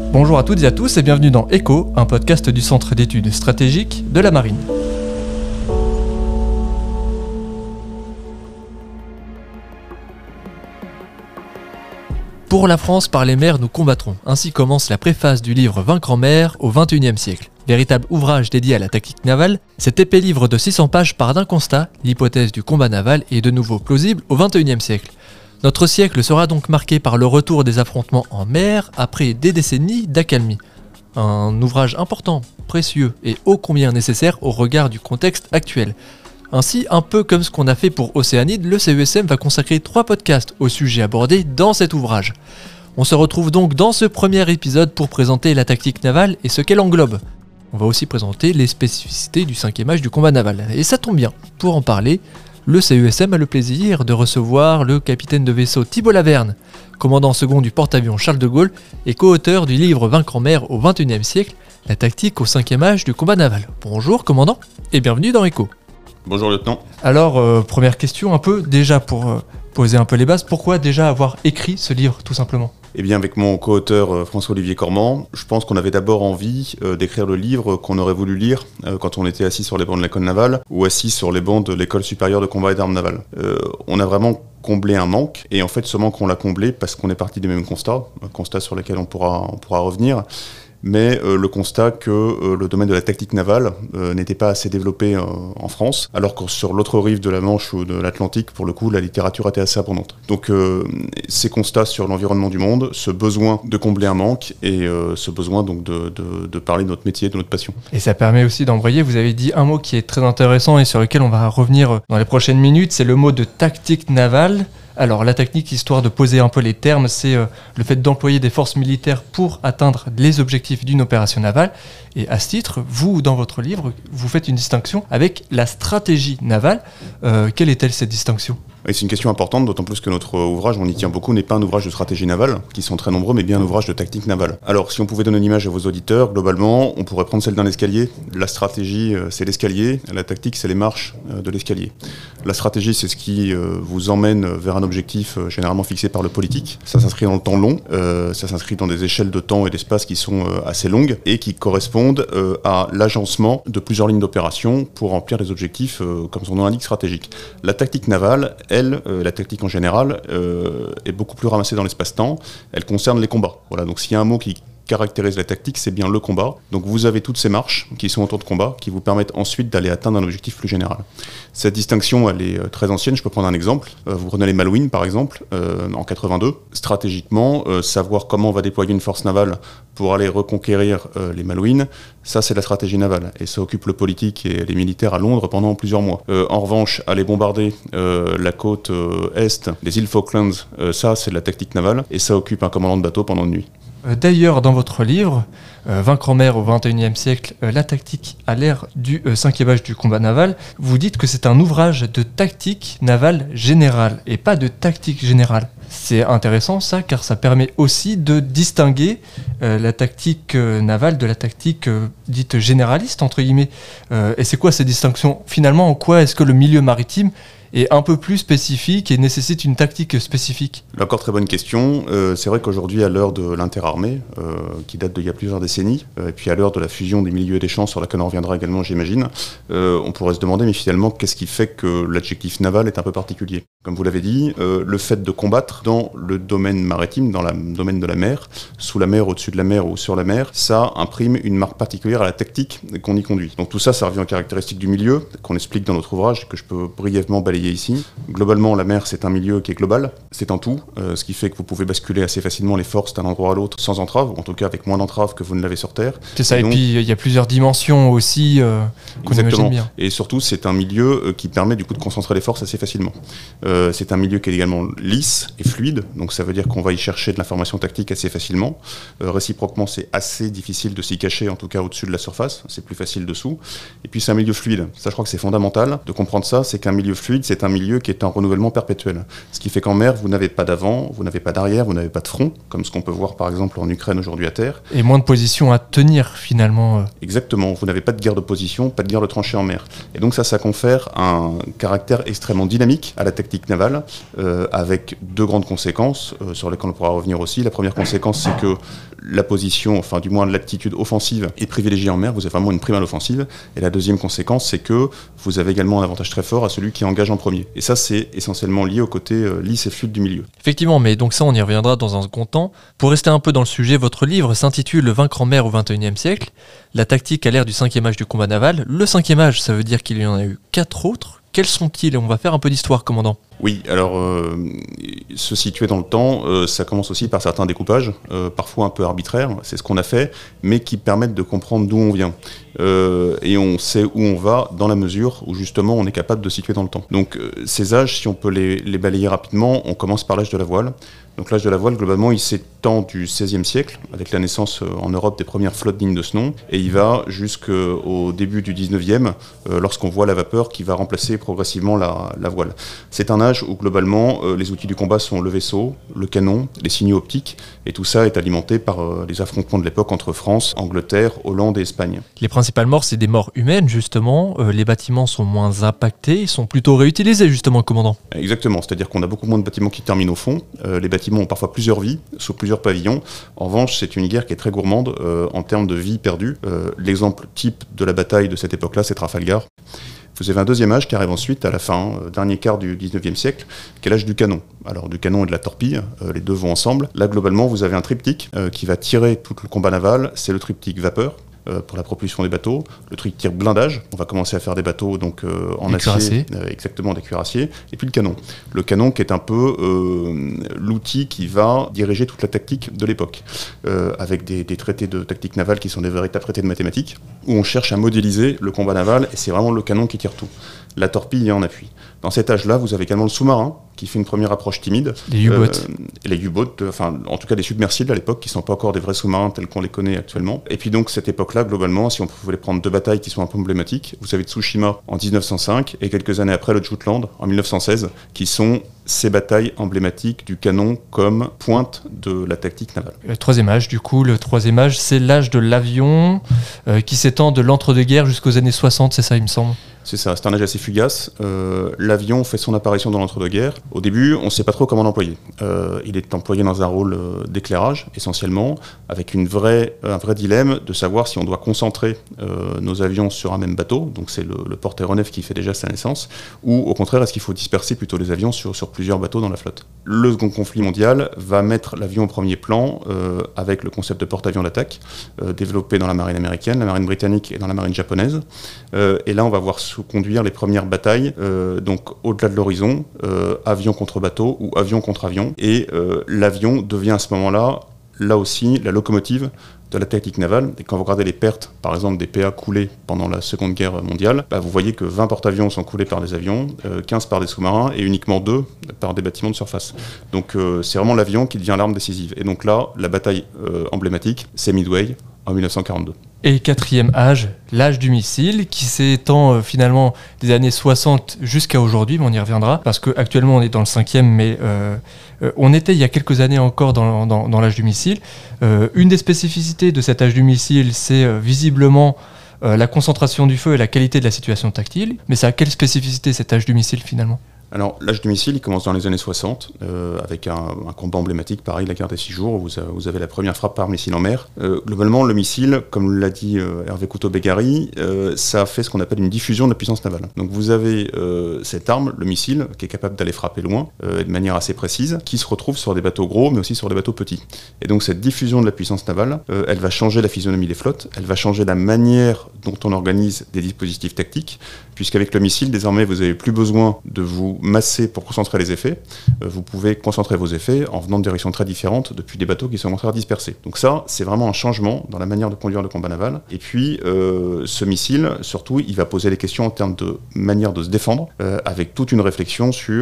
Bonjour à toutes et à tous et bienvenue dans ECHO, un podcast du Centre d'études stratégiques de la Marine. Pour la France, par les mers, nous combattrons. Ainsi commence la préface du livre Vaincre en mer au XXIe siècle. Véritable ouvrage dédié à la tactique navale, cet épais livre de 600 pages part d'un constat, l'hypothèse du combat naval est de nouveau plausible au XXIe siècle. Notre siècle sera donc marqué par le retour des affrontements en mer après des décennies d'accalmie. Un ouvrage important, précieux et ô combien nécessaire au regard du contexte actuel. Ainsi, un peu comme ce qu'on a fait pour Océanide, le CESM va consacrer 3 podcasts au sujet abordé dans cet ouvrage. On se retrouve donc dans ce premier épisode pour présenter la tactique navale et ce qu'elle englobe. On va aussi présenter les spécificités du 5e âge du combat naval. Et ça tombe bien, pour en parler, le CESM a le plaisir de recevoir le capitaine de vaisseau Thibault Laverne, commandant second du porte-avions Charles de Gaulle et co-auteur du livre Vaincre en mer au XXIe siècle, la tactique au 5e âge du combat naval. Bonjour commandant, et bienvenue dans ECHO. Bonjour lieutenant. Alors, première question un peu, déjà pour poser un peu les bases, pourquoi déjà avoir écrit ce livre tout simplement ? Eh bien, avec mon co-auteur François-Olivier Cormand, je pense qu'on avait d'abord envie d'écrire le livre qu'on aurait voulu lire quand on était assis sur les bancs de l'école navale ou assis sur les bancs de l'école supérieure de combat et d'armes navales. On a vraiment comblé un manque, et en fait ce manque on l'a comblé parce qu'on est parti des mêmes constats, constats sur lesquels on pourra revenir. Mais le constat que le domaine de la tactique navale n'était pas assez développé en France, alors que sur l'autre rive de la Manche ou de l'Atlantique, pour le coup, la littérature était assez abondante. Donc ces constats sur l'environnement du monde, ce besoin de combler un manque et ce besoin donc de parler de notre métier, de notre passion. Et ça permet aussi d'embrayer, vous avez dit un mot qui est très intéressant et sur lequel on va revenir dans les prochaines minutes, c'est le mot de tactique navale. Alors la technique, histoire de poser un peu les termes, c'est le fait d'employer des forces militaires pour atteindre les objectifs d'une opération navale. Et à ce titre, vous, dans votre livre, vous faites une distinction avec la stratégie navale. Quelle est-elle cette distinction ? Et c'est une question importante, d'autant plus que notre ouvrage, on y tient beaucoup, n'est pas un ouvrage de stratégie navale, qui sont très nombreux, mais bien un ouvrage de tactique navale. Alors, si on pouvait donner une image à vos auditeurs, globalement, on pourrait prendre celle d'un escalier. La stratégie, c'est l'escalier, la tactique, c'est les marches de l'escalier. La stratégie, c'est ce qui vous emmène vers un objectif généralement fixé par le politique. Ça s'inscrit dans le temps long, ça s'inscrit dans des échelles de temps et d'espace qui sont assez longues, et qui correspondent à l'agencement de plusieurs lignes d'opération pour remplir des objectifs, comme son nom l'indique, stratégiques. La tactique navale, la tactique en général, est beaucoup plus ramassée dans l'espace-temps. Elle concerne les combats. Voilà, donc s'il y a un mot qui caractérise la tactique, c'est bien le combat. Donc vous avez toutes ces marches qui sont autour de combat, qui vous permettent ensuite d'aller atteindre un objectif plus général. Cette distinction, elle est très ancienne. Je peux prendre un exemple. Vous prenez les Malouines, par exemple, en 82. Stratégiquement, savoir comment on va déployer une force navale pour aller reconquérir les Malouines, ça c'est la stratégie navale. Et ça occupe le politique et les militaires à Londres pendant plusieurs mois. En revanche, aller bombarder la côte est, les îles Falklands, ça c'est de la tactique navale. Et ça occupe un commandant de bateau pendant une nuit. D'ailleurs, dans votre livre, Vaincre en mer au XXIe siècle, la tactique à l'ère du 5e âge du combat naval, vous dites que c'est un ouvrage de tactique navale générale et pas de tactique générale. C'est intéressant ça, car ça permet aussi de distinguer la tactique navale de la tactique dite généraliste, entre guillemets. Et c'est quoi ces distinctions ? Finalement, en quoi est-ce que le milieu maritime est un peu plus spécifique et nécessite une tactique spécifique ? Encore très bonne question. C'est vrai qu'aujourd'hui, à l'heure de l'interarmée, qui date d'il y a plusieurs décennies, et puis à l'heure de la fusion des milieux et des champs, sur laquelle on reviendra également, j'imagine, on pourrait se demander, mais finalement, qu'est-ce qui fait que l'adjectif naval est un peu particulier ? Comme vous l'avez dit, le fait de combattre dans le domaine maritime, dans le domaine de la mer, sous la mer, au-dessus de la mer ou sur la mer, ça imprime une marque particulière à la tactique qu'on y conduit. Donc tout ça, ça revient aux caractéristiques du milieu, qu'on explique dans notre ouvrage, que je peux brièvement balayer ici. Globalement, la mer, c'est un milieu qui est global, c'est un tout, ce qui fait que vous pouvez basculer assez facilement les forces d'un endroit à l'autre sans entrave, ou en tout cas avec moins d'entrave que vous ne l'avez sur Terre. C'est ça, et donc, puis il y a plusieurs dimensions aussi qu'on imagine bien. Et surtout, c'est un milieu qui permet du coup de concentrer les forces assez facilement. C'est un milieu qui est également lisse et fluide, donc ça veut dire qu'on va y chercher de l'information tactique assez facilement. Réciproquement, c'est assez difficile de s'y cacher, en tout cas au-dessus de la surface, c'est plus facile dessous. Et puis c'est un milieu fluide, ça je crois que c'est fondamental de comprendre ça, c'est qu'un milieu fluide, c'est un milieu qui est en renouvellement perpétuel. Ce qui fait qu'en mer, vous n'avez pas d'avant, vous n'avez pas d'arrière, vous n'avez pas de front, comme ce qu'on peut voir par exemple en Ukraine aujourd'hui à terre. Et moins de positions à tenir finalement. Exactement, vous n'avez pas de guerre de position, pas de guerre de tranchée en mer. Et donc ça confère un caractère extrêmement dynamique à la tactique navale, avec deux grandes conséquences sur lesquelles on pourra revenir aussi. La première conséquence, c'est que la position, enfin du moins l'attitude offensive est privilégiée en mer, vous avez vraiment une prime à l'offensive. Et la deuxième conséquence, c'est que vous avez également un avantage très fort à celui qui engage en premier. Et ça, c'est essentiellement lié au côté lisse et fluide du milieu. Effectivement, mais donc ça, on y reviendra dans un second temps. Pour rester un peu dans le sujet, votre livre s'intitule « Le vaincre en mer au XXIe siècle ». La tactique à l'ère du 5e âge du combat naval. Le 5e âge, ça veut dire qu'il y en a eu 4 autres. Quels sont-ils? On va faire un peu d'histoire, commandant. Oui, alors se situer dans le temps, ça commence aussi par certains découpages, parfois un peu arbitraires, c'est ce qu'on a fait, mais qui permettent de comprendre d'où on vient. Et on sait où on va dans la mesure où justement on est capable de se situer dans le temps. Donc ces âges, si on peut les balayer rapidement, on commence par l'âge de la voile. Donc l'âge de la voile, globalement, il s'étend du XVIe siècle, avec la naissance en Europe des premières flottes dignes de ce nom, et il va jusqu'au début du XIXe, lorsqu'on voit la vapeur qui va remplacer progressivement la voile. C'est un âge où, globalement, les outils du combat sont le vaisseau, le canon, les signaux optiques, et tout ça est alimenté par les affrontements de l'époque entre France, Angleterre, Hollande et Espagne. Les principales morts, c'est des morts humaines, justement. Les bâtiments sont moins impactés, ils sont plutôt réutilisés, justement, commandant. Exactement, c'est-à-dire qu'on a beaucoup moins de bâtiments qui terminent au fond. Les bâtiments ont parfois plusieurs vies, sous plusieurs pavillons. En revanche, c'est une guerre qui est très gourmande en termes de vies perdues. L'exemple type de la bataille de cette époque-là, c'est Trafalgar. Vous avez un deuxième âge qui arrive ensuite, à la fin, dernier quart du 19e siècle, qui est l'âge du canon. Alors du canon et de la torpille, les deux vont ensemble. Là, globalement, vous avez un triptyque qui va tirer tout le combat naval. C'est le triptyque vapeur, pour la propulsion des bateaux, le triptyque blindage, on va commencer à faire des bateaux donc, en acier, exactement des cuirassiers, et puis le canon. Le canon qui est un peu l'outil qui va diriger toute la tactique de l'époque, avec des traités de tactique navale qui sont des véritables traités de mathématiques, où on cherche à modéliser le combat naval, et c'est vraiment le canon qui tire tout. La torpille est en appui. Dans cet âge-là, vous avez également le sous-marin, qui fait une première approche timide. Les U-boats. Les U-boats, enfin, en tout cas des submersibles à l'époque, qui ne sont pas encore des vrais sous-marins tels qu'on les connaît actuellement. Et puis donc, cette époque-là, globalement, si on voulait prendre deux batailles qui sont un peu emblématiques, vous avez Tsushima en 1905, et quelques années après, le Jutland en 1916, qui sont ces batailles emblématiques du canon comme pointe de la tactique navale. Le troisième âge, du coup, c'est l'âge de l'avion qui s'étend de l'entre-deux-guerres jusqu'aux années 60, c'est ça, il me semble. C'est ça, c'est un âge assez fugace. L'avion fait son apparition dans l'entre-deux-guerres. Au début, on ne sait pas trop comment l'employer. Il est employé dans un rôle d'éclairage, essentiellement, avec un vrai dilemme de savoir si on doit concentrer nos avions sur un même bateau, donc c'est le porte-aéronef qui fait déjà sa naissance, ou au contraire, est-ce qu'il faut disperser plutôt les avions sur plusieurs bateaux dans la flotte. Le second conflit mondial va mettre l'avion au premier plan avec le concept de porte-avions d'attaque, développé dans la marine américaine, la marine britannique et dans la marine japonaise. Et là, on va voir conduire les premières batailles, donc au-delà de l'horizon, avion contre bateau ou avion contre avion. Et l'avion devient à ce moment-là, là aussi, la locomotive de la tactique navale. Et quand vous regardez les pertes, par exemple, des PA coulés pendant la Seconde Guerre mondiale, vous voyez que 20 porte-avions sont coulés par des avions, 15 par des sous-marins et uniquement 2 par des bâtiments de surface. Donc c'est vraiment l'avion qui devient l'arme décisive. Et donc là, la bataille emblématique, c'est Midway en 1942. Et quatrième âge, l'âge du missile, qui s'étend finalement des années 60 jusqu'à aujourd'hui, mais on y reviendra, parce qu'actuellement on est dans le 5e, mais on était il y a quelques années encore dans l'âge du missile. Une des spécificités de cet âge du missile, c'est visiblement la concentration du feu et la qualité de la situation tactile. Mais ça a quelle spécificité cet âge du missile finalement ? Alors, l'âge du missile, il commence dans les années 60, avec un combat emblématique, pareil, la guerre des 6 jours, où vous avez la première frappe par missile en mer. Globalement, le missile, comme l'a dit Hervé Couteau-Begary, ça fait ce qu'on appelle une diffusion de la puissance navale. Donc vous avez cette arme, le missile, qui est capable d'aller frapper loin, de manière assez précise, qui se retrouve sur des bateaux gros, mais aussi sur des bateaux petits. Et donc cette diffusion de la puissance navale, elle va changer la physionomie des flottes, elle va changer la manière dont on organise des dispositifs tactiques, puisqu'avec le missile, désormais, vous n'avez plus besoin de vous masser pour concentrer les effets. Vous pouvez concentrer vos effets en venant de directions très différentes depuis des bateaux qui sont au contraire dispersés. Donc ça, c'est vraiment un changement dans la manière de conduire le combat naval. Et puis, ce missile, surtout, il va poser des questions en termes de manière de se défendre, avec toute une réflexion sur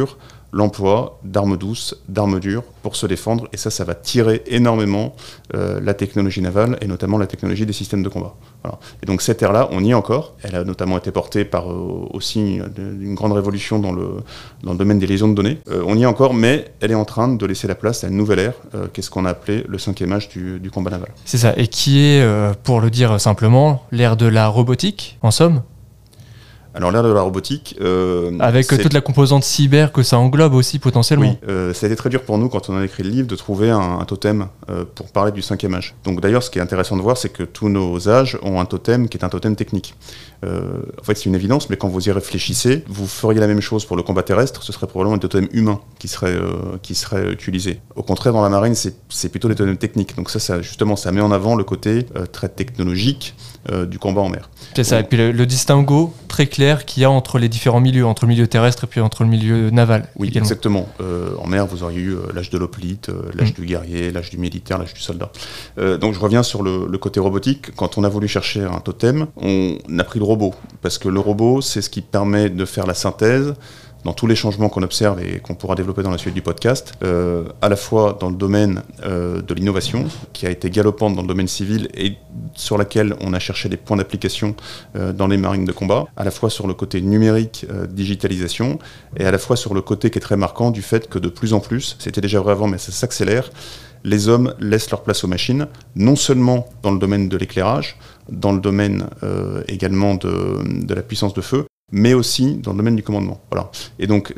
l'emploi d'armes douces, d'armes dures pour se défendre, et ça va tirer énormément la technologie navale, et notamment la technologie des systèmes de combat. Voilà. Et donc cette ère-là, on y est encore. Elle a notamment été portée par aussi une grande révolution dans le domaine des liaisons de données. On y est encore, mais elle est en train de laisser la place à une nouvelle ère, qu'est-ce qu'on a appelé le 5e âge du combat naval. C'est ça, et qui est, pour le dire simplement, l'ère de la robotique, en somme. Alors l'ère de la robotique... avec toute la composante cyber que ça englobe aussi potentiellement. Oui, ça a été très dur pour nous quand on a écrit le livre de trouver un totem pour parler du 5e âge. Donc d'ailleurs ce qui est intéressant de voir c'est que tous nos âges ont un totem qui est un totem technique. En fait c'est une évidence, mais quand vous y réfléchissez, vous feriez la même chose pour le combat terrestre, ce serait probablement un totem humain qui serait utilisé. Au contraire dans la marine c'est plutôt des totems techniques. Donc ça justement ça met en avant le côté très technologique du combat en mer. C'est ça, et puis le distinguo très clair qu'il y a entre les différents milieux, entre le milieu terrestre et puis entre le milieu naval. Oui, également. exactement. En mer, vous auriez eu l'âge de l'hoplite, l'âge du guerrier, l'âge du militaire, l'âge du soldat. Donc je reviens sur le côté robotique. Quand on a voulu chercher un totem, on a pris le robot, parce que le robot, c'est ce qui permet de faire la synthèse dans tous les changements qu'on observe et qu'on pourra développer dans la suite du podcast, à la fois dans le domaine de l'innovation, qui a été galopante dans le domaine civil et sur laquelle on a cherché des points d'application dans les marines de combat, à la fois sur le côté numérique, digitalisation, et à la fois sur le côté qui est très marquant du fait que de plus en plus, c'était déjà vrai avant mais ça s'accélère, les hommes laissent leur place aux machines, non seulement dans le domaine de l'éclairage, dans le domaine également de la puissance de feu, mais aussi dans le domaine du commandement. Voilà. Et donc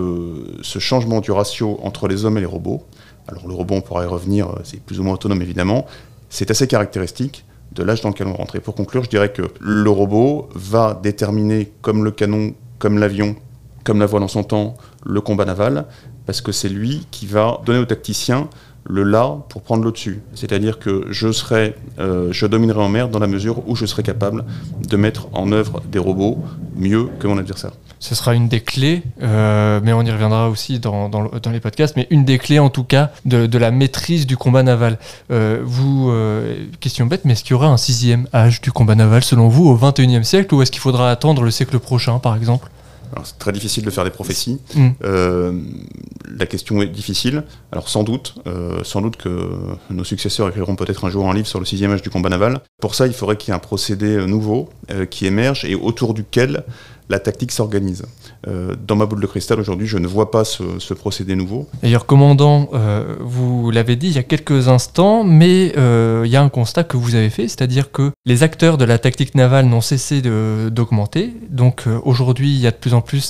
ce changement du ratio entre les hommes et les robots, alors le robot on pourra y revenir, c'est plus ou moins autonome évidemment, c'est assez caractéristique de l'âge dans lequel on rentre. Et pour conclure, je dirais que le robot va déterminer, comme le canon, comme l'avion, comme la voile en son temps, le combat naval, parce que c'est lui qui va donner aux tacticiens le là pour prendre le dessus. C'est-à-dire que je dominerai en mer dans la mesure où je serai capable de mettre en œuvre des robots mieux que mon adversaire. Ce sera une des clés, mais on y reviendra aussi dans les podcasts, mais une des clés en tout cas de la maîtrise du combat naval. Question bête, mais est-ce qu'il y aura un 6e âge du combat naval selon vous au XXIe siècle, ou est-ce qu'il faudra attendre le siècle prochain par exemple ? Alors, c'est très difficile de faire des prophéties. La question est difficile. Alors sans doute que nos successeurs écriront peut-être un jour un livre sur le 6e âge du combat naval. Pour ça, il faudrait qu'il y ait un procédé nouveau qui émerge et autour duquel la tactique s'organise. Dans ma boule de cristal, aujourd'hui, je ne vois pas ce procédé nouveau. D'ailleurs, commandant, vous l'avez dit il y a quelques instants, mais il y a un constat que vous avez fait, c'est-à-dire que les acteurs de la tactique navale n'ont cessé d'augmenter. Donc aujourd'hui, il y a de plus en plus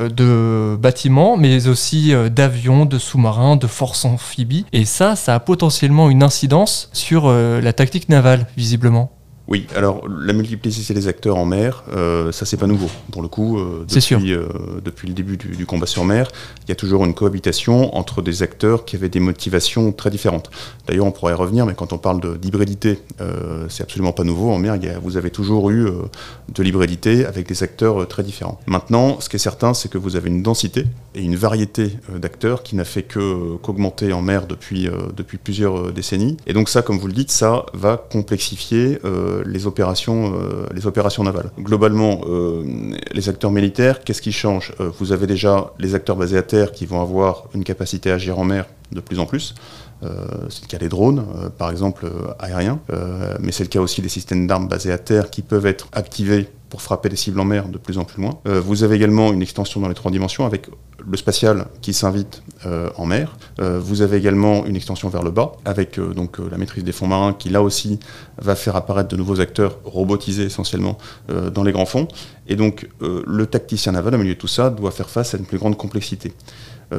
de bâtiments, mais aussi d'avions, de sous-marins, de forces amphibies. Et ça a potentiellement une incidence sur la tactique navale, visiblement. Oui, alors la multiplicité des acteurs en mer, ça c'est pas nouveau. Pour le coup, depuis le début du combat sur mer, il y a toujours une cohabitation entre des acteurs qui avaient des motivations très différentes. D'ailleurs, on pourrait y revenir, mais quand on parle d'hybridité, c'est absolument pas nouveau. En mer, vous avez toujours eu de l'hybridité avec des acteurs très différents. Maintenant, ce qui est certain, c'est que vous avez une densité et une variété d'acteurs qui n'a fait qu'augmenter en mer depuis plusieurs décennies. Et donc ça, comme vous le dites, ça va complexifier les opérations navales. Globalement, les acteurs militaires, qu'est-ce qui change ? Vous avez déjà les acteurs basés à terre qui vont avoir une capacité à agir en mer de plus en plus. C'est le cas des drones, par exemple aériens, mais c'est le cas aussi des systèmes d'armes basés à terre qui peuvent être activés pour frapper des cibles en mer de plus en plus loin. Vous avez également une extension dans les 3 dimensions avec le spatial qui s'invite en mer. Vous avez également une extension vers le bas avec la maîtrise des fonds marins qui là aussi va faire apparaître de nouveaux acteurs robotisés essentiellement dans les grands fonds. Et donc le tacticien naval au milieu de tout ça doit faire face à une plus grande complexité. Pourquoi ?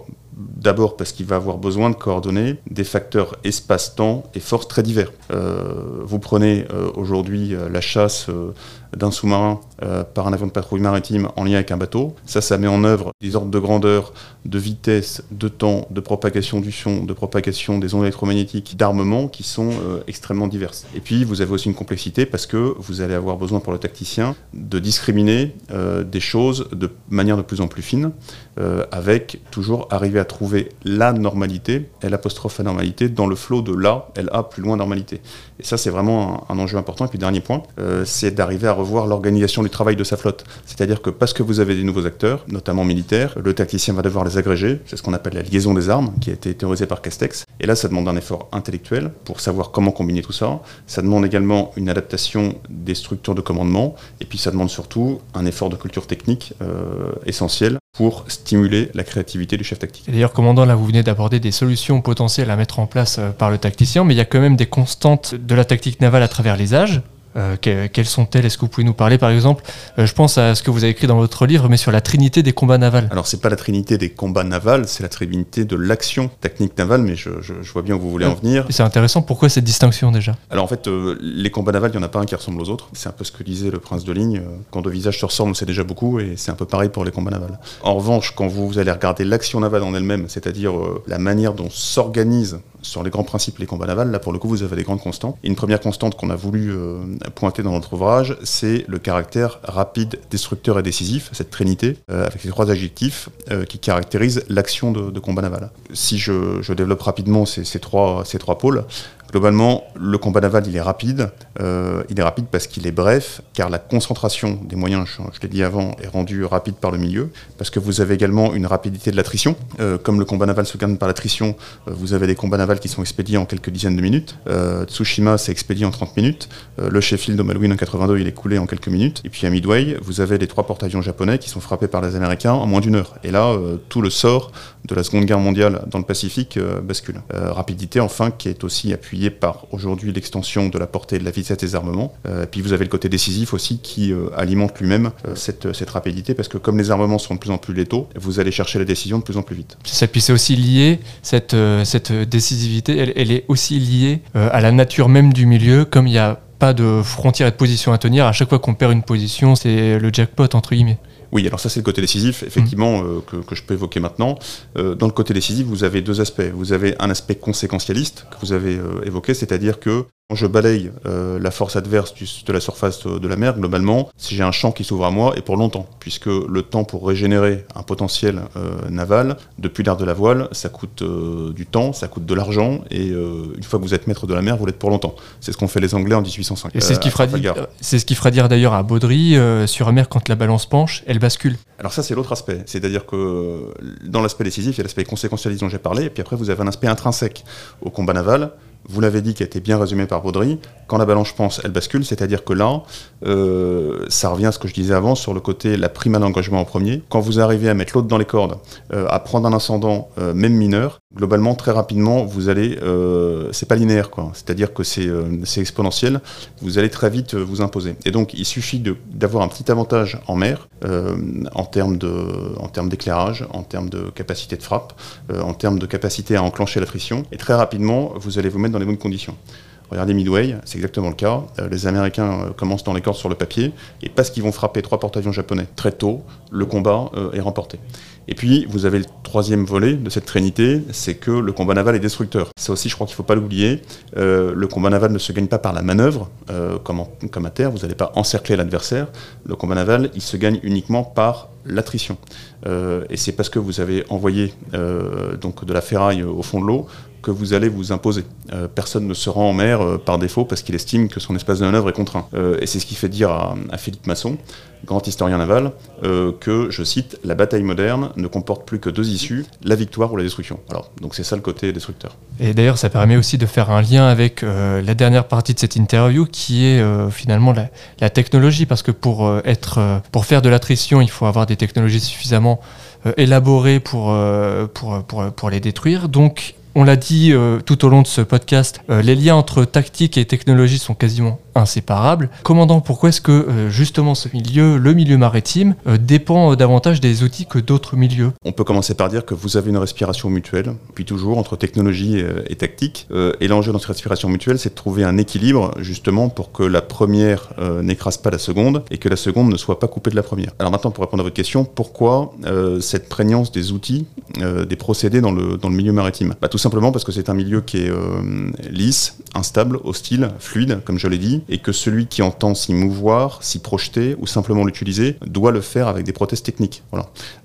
D'abord parce qu'il va avoir besoin de coordonner des facteurs espace-temps et forces très divers. Vous prenez aujourd'hui la chasse d'un sous-marin par un avion de patrouille maritime en lien avec un bateau. Ça met en œuvre des ordres de grandeur, de vitesse, de temps, de propagation du son, de propagation des ondes électromagnétiques, d'armement qui sont extrêmement diverses. Et puis vous avez aussi une complexité parce que vous allez avoir besoin pour le tacticien de discriminer des choses de manière de plus en plus fine, avec toujours arriver à trouver la normalité, L'(anormalité, dans le flot de LA plus loin normalité. Et ça, c'est vraiment un enjeu important. Et puis, dernier point, c'est d'arriver à revoir l'organisation du travail de sa flotte. C'est-à-dire que parce que vous avez des nouveaux acteurs, notamment militaires, le tacticien va devoir les agréger. C'est ce qu'on appelle la liaison des armes, qui a été théorisée par Castex. Et là, ça demande un effort intellectuel pour savoir comment combiner tout ça. Ça demande également une adaptation des structures de commandement. Et puis, ça demande surtout un effort de culture technique essentiel pour stimuler la créativité du chef tactique. Et d'ailleurs, commandant, là, vous venez d'aborder des solutions potentielles à mettre en place par le tacticien, mais il y a quand même des constantes de la tactique navale à travers les âges. Quelles sont-elles? Est-ce que vous pouvez nous parler, par exemple, je pense à ce que vous avez écrit dans votre livre, mais sur la trinité des combats navals. Alors, c'est pas la trinité des combats navals, c'est la trinité de l'action technique navale, mais je vois bien où vous voulez en venir. C'est intéressant, pourquoi cette distinction déjà? Alors en fait, les combats navals, il n'y en a pas un qui ressemble aux autres. C'est un peu ce que disait le prince de Ligne. Quand deux visages se ressemblent, c'est déjà beaucoup, et c'est un peu pareil pour les combats navals. En revanche, quand vous allez regarder l'action navale en elle-même, c'est-à-dire la manière dont s'organisent sur les grands principes les combats navals, là pour le coup vous avez des grandes constantes. Et une première constante qu'on a voulu pointer dans notre ouvrage, c'est le caractère rapide, destructeur et décisif, cette trinité, avec ces trois adjectifs qui caractérisent l'action de combat naval. Si je développe rapidement ces trois pôles, globalement, le combat naval, il est rapide. Il est rapide parce qu'il est bref, car la concentration des moyens, je l'ai dit avant, est rendue rapide par le milieu, parce que vous avez également une rapidité de l'attrition. Comme le combat naval se gagne par l'attrition, vous avez des combats navals qui sont expédiés en quelques dizaines de minutes. Tsushima, c'est expédié en 30 minutes. Le Sheffield au Malouine en 82, il est coulé en quelques minutes. Et puis à Midway, vous avez les 3 porte-avions japonais qui sont frappés par les Américains en moins d'1 heure. Et là, tout le sort de la Seconde Guerre mondiale dans le Pacifique bascule. Rapidité, enfin, qui est aussi appuyée par aujourd'hui l'extension de la portée et de la vitesse des armements. Puis vous avez le côté décisif aussi qui alimente lui-même cette rapidité, parce que comme les armements sont de plus en plus létaux, vous allez chercher la décision de plus en plus vite. Puis c'est aussi lié, cette décisivité, elle est aussi liée à la nature même du milieu, comme il n'y a pas de frontière et de position à tenir, à chaque fois qu'on perd une position, c'est le jackpot entre guillemets. Oui, alors ça c'est le côté décisif, effectivement, que je peux évoquer maintenant. Dans le côté décisif, vous avez 2 aspects. Vous avez un aspect conséquentialiste que vous avez évoqué, c'est-à-dire que quand je balaye la force adverse de la surface de la mer, globalement, si j'ai un champ qui s'ouvre à moi, et pour longtemps, puisque le temps pour régénérer un potentiel naval, depuis l'ère de la voile, ça coûte du temps, ça coûte de l'argent, et une fois que vous êtes maître de la mer, vous l'êtes pour longtemps. C'est ce qu'ont fait les Anglais en 1805. Et c'est ce qui fera dire d'ailleurs à Baudry, sur la mer, quand la balance penche, elle bascule. Alors ça, c'est l'autre aspect. C'est-à-dire que dans l'aspect décisif, il y a l'aspect conséquentialiste dont j'ai parlé, et puis après, vous avez un aspect intrinsèque au combat naval. Vous l'avez dit, qui a été bien résumé par Baudry, quand la balance pense, elle bascule, c'est-à-dire que là, ça revient à ce que je disais avant sur le côté la prime à l'engagement en premier. Quand vous arrivez à mettre l'autre dans les cordes, à prendre un ascendant même mineur, globalement, très rapidement, vous allez, c'est pas linéaire, quoi. C'est-à-dire que c'est exponentiel, vous allez très vite vous imposer. Et donc, il suffit d'avoir un petit avantage en mer, en termes d'éclairage, en termes de capacité de frappe, en termes de capacité à enclencher l'attrition, et très rapidement, vous allez vous mettre dans les bonnes conditions. Regardez Midway, c'est exactement le cas. Les Américains commencent dans les cordes sur le papier, et parce qu'ils vont frapper 3 porte-avions japonais très tôt, le combat est remporté. Et puis, vous avez le 3e volet de cette trinité, c'est que le combat naval est destructeur. Ça aussi, je crois qu'il ne faut pas l'oublier. Le combat naval ne se gagne pas par la manœuvre, comme à terre, vous n'allez pas encercler l'adversaire. Le combat naval, il se gagne uniquement par l'attrition. Et c'est parce que vous avez envoyé donc de la ferraille au fond de l'eau que vous allez vous imposer. Personne ne se rend en mer par défaut parce qu'il estime que son espace de manœuvre est contraint. Et c'est ce qui fait dire à Philippe Masson, grand historien naval, que, je cite, « La bataille moderne ne comporte plus que 2 issues, la victoire ou la destruction ». Alors, donc c'est ça le côté destructeur. Et d'ailleurs, ça permet aussi de faire un lien avec la dernière partie de cette interview, qui est finalement la technologie, parce que pour faire de l'attrition, il faut avoir des technologies suffisamment élaborées pour les détruire. Donc, on l'a dit tout au long de ce podcast, les liens entre tactique et technologie sont quasiment inséparables. Commandant, pourquoi est-ce que justement le milieu maritime, dépend davantage des outils que d'autres milieux? On peut commencer par dire que vous avez une respiration mutuelle, puis toujours, entre technologie et tactique. Et l'enjeu dans cette respiration mutuelle, c'est de trouver un équilibre, justement, pour que la première n'écrase pas la seconde, et que la seconde ne soit pas coupée de la première. Alors maintenant, pour répondre à votre question, pourquoi cette prégnance des outils, des procédés dans le milieu maritime? Tout simplement parce que c'est un milieu qui est lisse, instable, hostile, fluide, comme je l'ai dit, et que celui qui entend s'y mouvoir, s'y projeter ou simplement l'utiliser doit le faire avec des prothèses techniques. Voilà.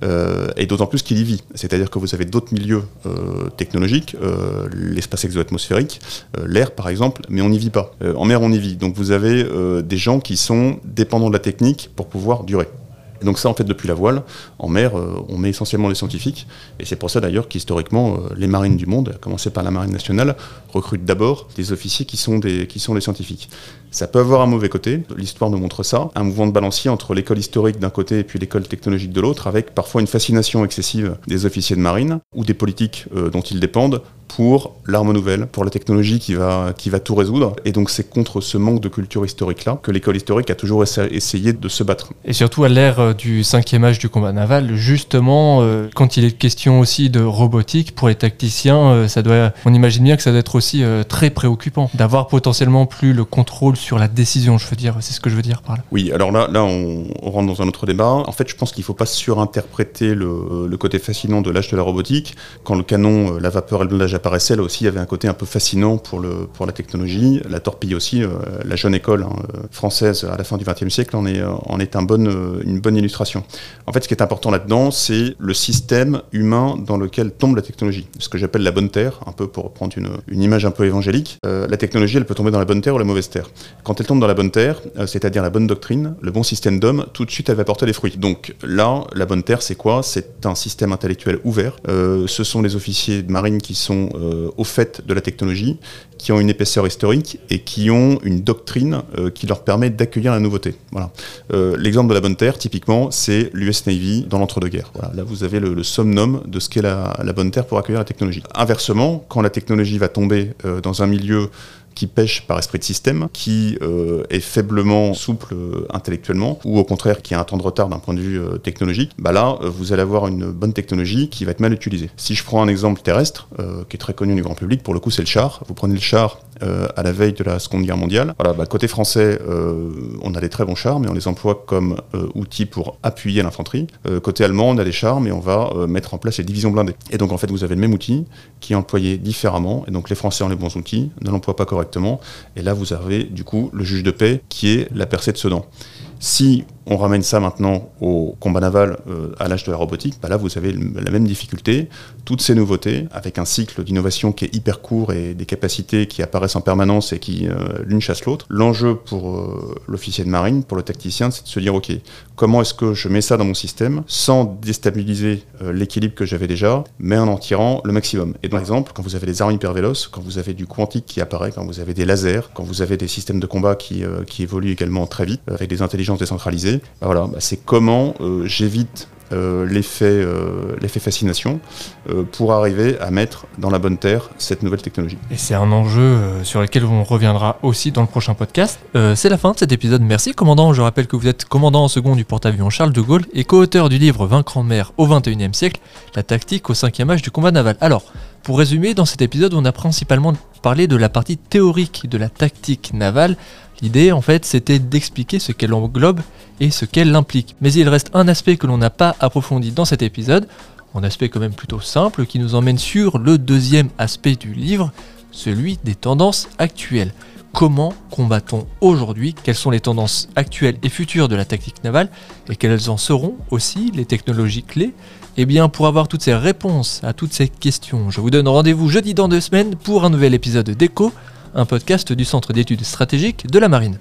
Et d'autant plus qu'il y vit. C'est-à-dire que vous avez d'autres milieux technologiques, l'espace exo-atmosphérique, l'air par exemple, mais on n'y vit pas. En mer, on y vit. Donc vous avez des gens qui sont dépendants de la technique pour pouvoir durer. Et donc ça, en fait, depuis la voile, en mer, on met essentiellement des scientifiques, et c'est pour ça d'ailleurs qu'historiquement, les marines du monde, à commencer par la marine nationale, recrutent d'abord des officiers qui sont des scientifiques. Ça peut avoir un mauvais côté, l'histoire nous montre ça, un mouvement de balancier entre l'école historique d'un côté et puis l'école technologique de l'autre, avec parfois une fascination excessive des officiers de marine, ou des politiques dont ils dépendent, pour l'arme nouvelle, pour la technologie qui va tout résoudre. Et donc c'est contre ce manque de culture historique-là que l'école historique a toujours essayé de se battre. Et surtout à l'ère du 5e âge du combat naval, justement, quand il est question aussi de robotique, pour les tacticiens, on imagine bien que ça doit être aussi très préoccupant, d'avoir potentiellement plus le contrôle sur la décision, c'est ce que je veux dire par là. Oui, alors là on rentre dans un autre débat. En fait, je pense qu'il ne faut pas surinterpréter le côté fascinant de l'âge de la robotique. Quand le canon, la vapeur et le blindage apparaissait, là aussi, il y avait un côté un peu fascinant pour la technologie. La torpille aussi, la jeune école française à la fin du XXe siècle en est une bonne illustration. En fait, ce qui est important là-dedans, c'est le système humain dans lequel tombe la technologie. Ce que j'appelle la bonne terre, un peu pour reprendre une image un peu évangélique. La technologie, elle peut tomber dans la bonne terre ou la mauvaise terre. Quand elle tombe dans la bonne terre, c'est-à-dire la bonne doctrine, le bon système d'homme, tout de suite, elle va porter des fruits. Donc là, la bonne terre, c'est quoi ? C'est un système intellectuel ouvert. Ce sont les officiers de marine qui sont au fait de la technologie, qui ont une épaisseur historique et qui ont une doctrine qui leur permet d'accueillir la nouveauté. Voilà. L'exemple de la bonne terre, typiquement, c'est l'US Navy dans l'entre-deux-guerres. Voilà. Là, vous avez le summum de ce qu'est la bonne terre pour accueillir la technologie. Inversement, quand la technologie va tomber dans un milieu qui pêche par esprit de système, qui est faiblement souple intellectuellement, ou au contraire qui a un temps de retard d'un point de vue technologique, là, vous allez avoir une bonne technologie qui va être mal utilisée. Si je prends un exemple terrestre, qui est très connu du grand public, pour le coup c'est le char. Vous prenez le char à la veille de la Seconde Guerre mondiale. Voilà, côté français, on a des très bons chars, mais on les emploie comme outils pour appuyer l'infanterie. Côté allemand, on a des chars, mais on va mettre en place les divisions blindées. Et donc en fait, vous avez le même outil qui est employé différemment, et donc les Français ont les bons outils, ne l'emploient pas correctement. Et là, vous avez du coup le juge de paix qui est la percée de Sedan. Si on ramène ça maintenant au combat naval, à l'âge de la robotique, là vous avez la même difficulté, toutes ces nouveautés, avec un cycle d'innovation qui est hyper court et des capacités qui apparaissent en permanence et qui l'une chasse l'autre. L'enjeu pour l'officier de marine, pour le tacticien, c'est de se dire ok, comment est-ce que je mets ça dans mon système sans déstabiliser l'équilibre que j'avais déjà, mais en tirant le maximum. Et par exemple, quand vous avez des armes hyper véloces, quand vous avez du quantique qui apparaît, quand vous avez des lasers, quand vous avez des systèmes de combat qui évoluent également très vite, avec des intelligences décentralisées, c'est comment j'évite l'effet fascination pour arriver à mettre dans la bonne terre cette nouvelle technologie. Et c'est un enjeu sur lequel on reviendra aussi dans le prochain podcast. C'est la fin de cet épisode. Merci commandant. Je rappelle que vous êtes commandant en second du porte-avions Charles de Gaulle et co-auteur du livre Vaincre en mer au XXIe siècle, la tactique au 5e âge du combat naval. Alors, pour résumer, dans cet épisode, on a principalement parlé de la partie théorique de la tactique navale. L'idée, en fait, c'était d'expliquer ce qu'elle englobe et ce qu'elle implique. Mais il reste un aspect que l'on n'a pas approfondi dans cet épisode, un aspect quand même plutôt simple, qui nous emmène sur le deuxième aspect du livre, celui des tendances actuelles. Comment combat-on aujourd'hui ? Quelles sont les tendances actuelles et futures de la tactique navale ? Et quelles en seront aussi les technologies clés ? Eh bien, pour avoir toutes ces réponses à toutes ces questions, je vous donne rendez-vous jeudi dans 2 semaines pour un nouvel épisode d'Echo, un podcast du Centre d'études stratégiques de la Marine.